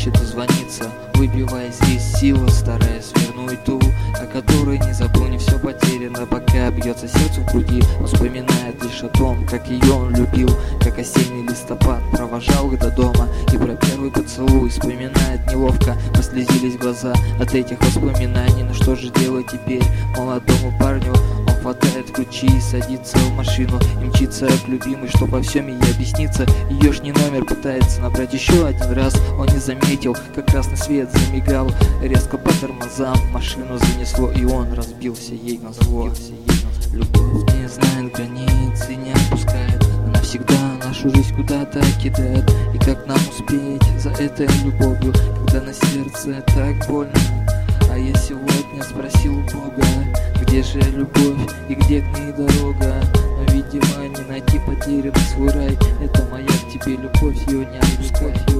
хочет дозвониться, выбивая здесь силы, стараясь вернуть ту, о которой не забыл, не все потеряно, пока бьется сердце в груди. Он вспоминает лишь о том, как ее он любил, как осенний листопад провожал их до дома, и про первый поцелуй вспоминает неловко. Послезились глаза от этих воспоминаний. Но что же делать теперь молодому парню? Он хватает ключи и садится в машину и мчится к любимой, чтоб во всем ей объясниться. Ее ж не номер пытается набрать еще один раз. Он не заметил, как красный свет замигал, резко по тормозам машину занесло, и он разбился ей назло. Любовь не знает границ и не отпускает, она всегда нашу жизнь куда-то кидает. И как нам успеть за этой любовью, когда на сердце так больно? А я сегодня спросил у Бога, где же любовь и где к ней дорога? Но видимо не найти потерянный свой рай. Это моя к тебе любовь, ее не отпускать.